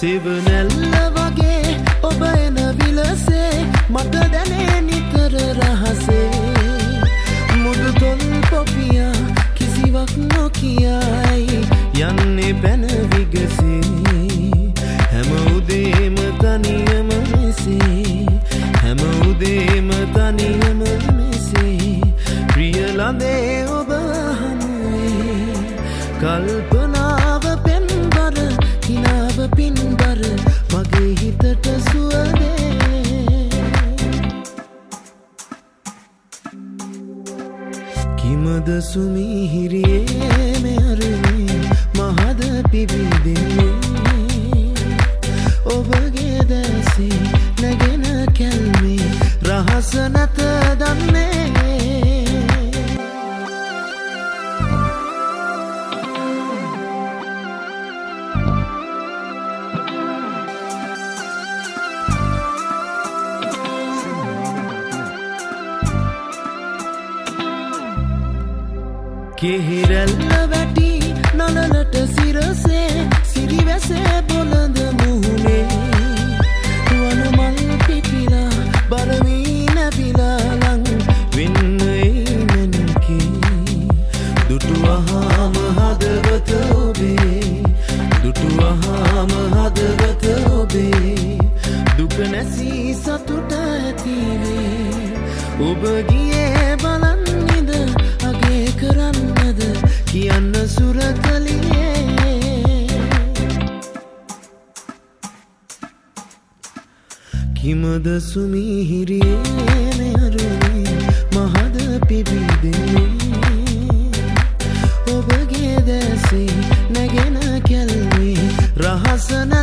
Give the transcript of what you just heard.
සෙවනැල්ල වගේ ඔබ එන විලසේ මට දැනේ නිතර රහසේ මුදු තොල් පොපියා කිසිවක් නොකියයි යන්නේ පැන විගසේ හැම උදේම තනියම මෙසේ හැම උදේම තනියම මෙසේ ප්‍රිය ළඳේ ඔබ හමුවේ කල්පනාව පෙන්බර හිනාව පින්බර මගේ හිතට සුවදේ කිමද සුමිහිරියේ මෙහරුවේ මහද පිබිදෙන්නේ ඔබගේ දැසේ නැගෙන කැල්මේ රහස නැත දන්නේ කෙහිරැල්ල වැටි නලලට සිරසේ සිරිවැසේ බොළඳ මුහුණේ වනමල් පිපිලා බරවී නැවිලා ලං වෙන්න එනනකේ දුටුවහාම හදවත ඔබේ දුටුවහාම හදවත ඔබේ දුක නැසී සතුට ඇතිවේ ඔබ ගියේ බලන්නිද අගේ කරන්නද කියන්න සුරතලියේ කිමද සුමිහිරියේ මෙහරුවේ මහද පිබිදෙන්නේ ඔබගේ දැසේ නැගෙන කැල්මේ රහස